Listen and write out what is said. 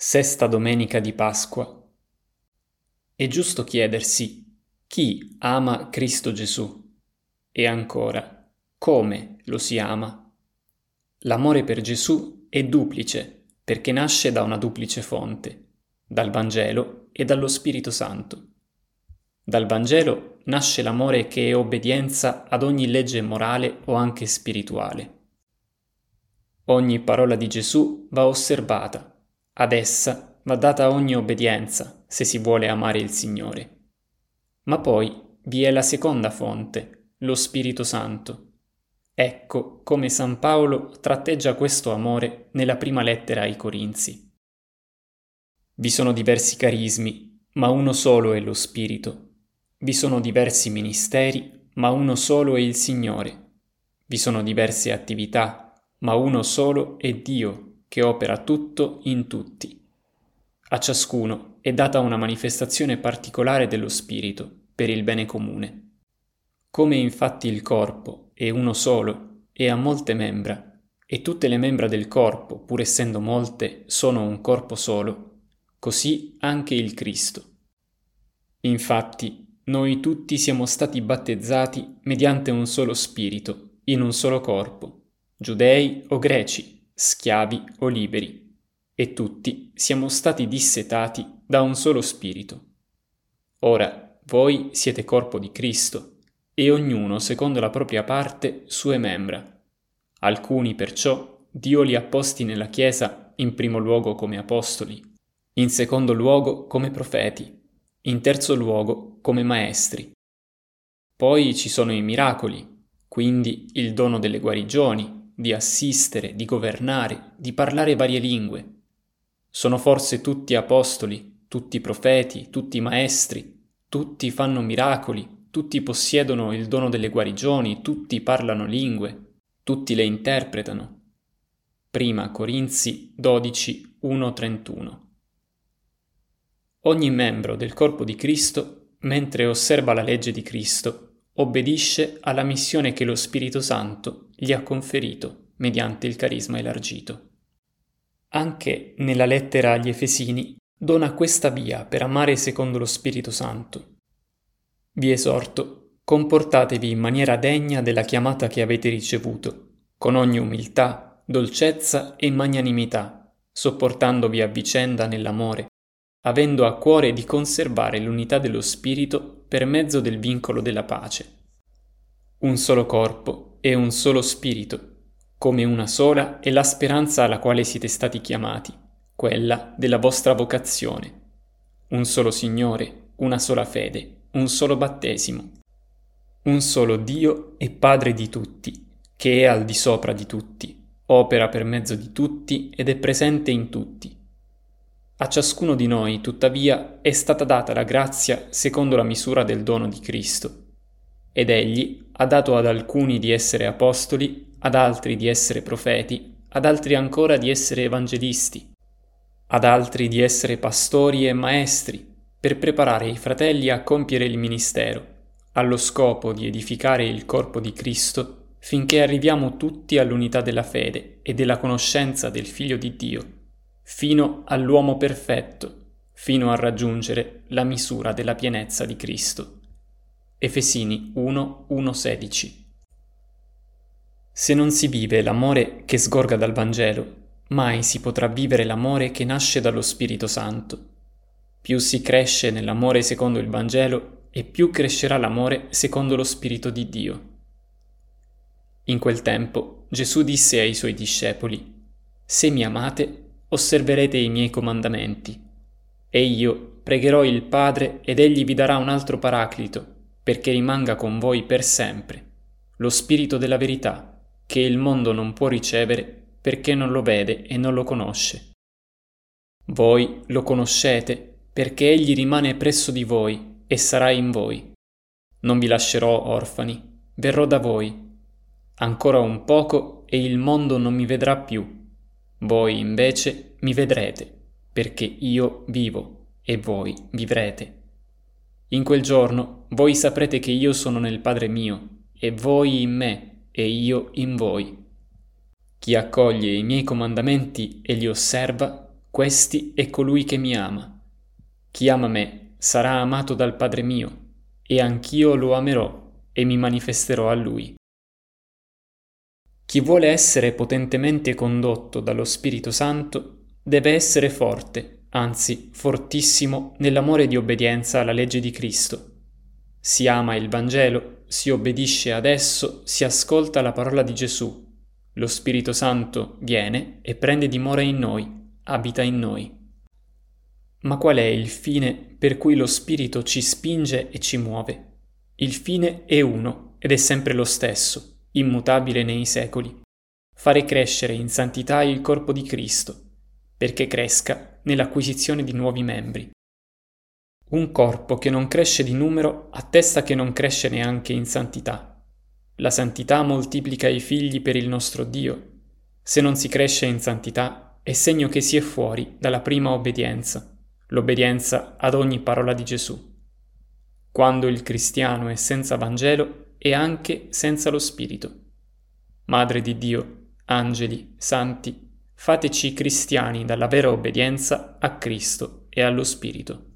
Sesta domenica di Pasqua. È giusto chiedersi: chi ama Cristo Gesù? E ancora, come lo si ama? L'amore per Gesù è duplice perché nasce da una duplice fonte, dal Vangelo e dallo Spirito Santo. Dal Vangelo nasce l'amore che è obbedienza ad ogni legge morale o anche spirituale. Ogni parola di Gesù va osservata. Ad essa va data ogni obbedienza se si vuole amare il Signore. Ma poi vi è la seconda fonte, lo Spirito Santo. Ecco come San Paolo tratteggia questo amore nella prima lettera ai Corinzi. Vi sono diversi carismi, ma uno solo è lo Spirito. Vi sono diversi ministeri, ma uno solo è il Signore. Vi sono diverse attività, ma uno solo è Dio, che opera tutto in tutti. A ciascuno è data una manifestazione particolare dello Spirito per il bene comune. Come infatti il corpo è uno solo e ha molte membra, e tutte le membra del corpo, pur essendo molte, sono un corpo solo, così anche il Cristo. Infatti, noi tutti siamo stati battezzati mediante un solo Spirito, in un solo corpo, giudei o greci, schiavi o liberi, e tutti siamo stati dissetati da un solo Spirito. Ora voi siete corpo di Cristo, e ognuno secondo la propria parte sue membra. Alcuni perciò Dio li ha posti nella Chiesa in primo luogo come apostoli, in secondo luogo come profeti, in terzo luogo come maestri. Poi ci sono i miracoli, quindi il dono delle guarigioni, di assistere, di governare, di parlare varie lingue. Sono forse tutti apostoli, tutti profeti, tutti maestri, tutti fanno miracoli, tutti possiedono il dono delle guarigioni, tutti parlano lingue, tutti le interpretano. Prima Corinzi 12, 1-31. Ogni membro del corpo di Cristo, mentre osserva la legge di Cristo, obbedisce alla missione che lo Spirito Santo gli ha conferito mediante il carisma elargito. Anche nella lettera agli Efesini dona questa via per amare secondo lo Spirito Santo. Vi esorto, comportatevi in maniera degna della chiamata che avete ricevuto, con ogni umiltà, dolcezza e magnanimità, sopportandovi a vicenda nell'amore, avendo a cuore di conservare l'unità dello Spirito per mezzo del vincolo della pace. Un solo corpo e un solo Spirito, come una sola è la speranza alla quale siete stati chiamati, quella della vostra vocazione. Un solo Signore, una sola fede, un solo battesimo. Un solo Dio e Padre di tutti, che è al di sopra di tutti, opera per mezzo di tutti ed è presente in tutti. A ciascuno di noi, tuttavia, è stata data la grazia secondo la misura del dono di Cristo. Ed Egli ha dato ad alcuni di essere apostoli, ad altri di essere profeti, ad altri ancora di essere evangelisti, ad altri di essere pastori e maestri, per preparare i fratelli a compiere il ministero, allo scopo di edificare il corpo di Cristo, finché arriviamo tutti all'unità della fede e della conoscenza del Figlio di Dio, fino all'uomo perfetto, fino a raggiungere la misura della pienezza di Cristo. Efesini 1, 1-16. Se non si vive l'amore che sgorga dal Vangelo, mai si potrà vivere l'amore che nasce dallo Spirito Santo. Più si cresce nell'amore secondo il Vangelo e più crescerà l'amore secondo lo Spirito di Dio. In quel tempo Gesù disse ai suoi discepoli: «Se mi amate, osserverete i miei comandamenti. E io pregherò il Padre ed egli vi darà un altro Paraclito, perché rimanga con voi per sempre, lo Spirito della verità, che il mondo non può ricevere perché non lo vede e non lo conosce. Voi lo conoscete perché egli rimane presso di voi e sarà in voi. Non vi lascerò orfani, verrò da voi. Ancora un poco e il mondo non mi vedrà più. Voi invece mi vedrete, perché io vivo e voi vivrete. In quel giorno voi saprete che io sono nel Padre mio, e voi in me, e io in voi. Chi accoglie i miei comandamenti e li osserva, Questi è colui che mi ama. Chi ama me sarà amato dal Padre mio, e anch'io lo amerò e mi manifesterò a lui. Chi vuole essere potentemente condotto dallo Spirito Santo deve essere forte, anzi fortissimo, nell'amore di obbedienza alla legge di Cristo. Si ama il Vangelo, si obbedisce ad esso, si ascolta la parola di Gesù. Lo Spirito Santo viene e prende dimora in noi, abita in noi. Ma qual è il fine per cui lo Spirito ci spinge e ci muove? Il fine è uno ed è sempre lo stesso, immutabile nei secoli: fare crescere in santità il corpo di Cristo, perché cresca nell'acquisizione di nuovi membri. Un corpo che non cresce di numero attesta che non cresce neanche in santità. La santità moltiplica i figli per il nostro Dio. Se non si cresce in santità, è segno che si è fuori dalla prima obbedienza, l'obbedienza ad ogni parola di Gesù. Quando il cristiano è senza Vangelo, è anche senza lo Spirito. Madre di Dio, angeli, santi, fateci cristiani dalla vera obbedienza a Cristo e allo Spirito.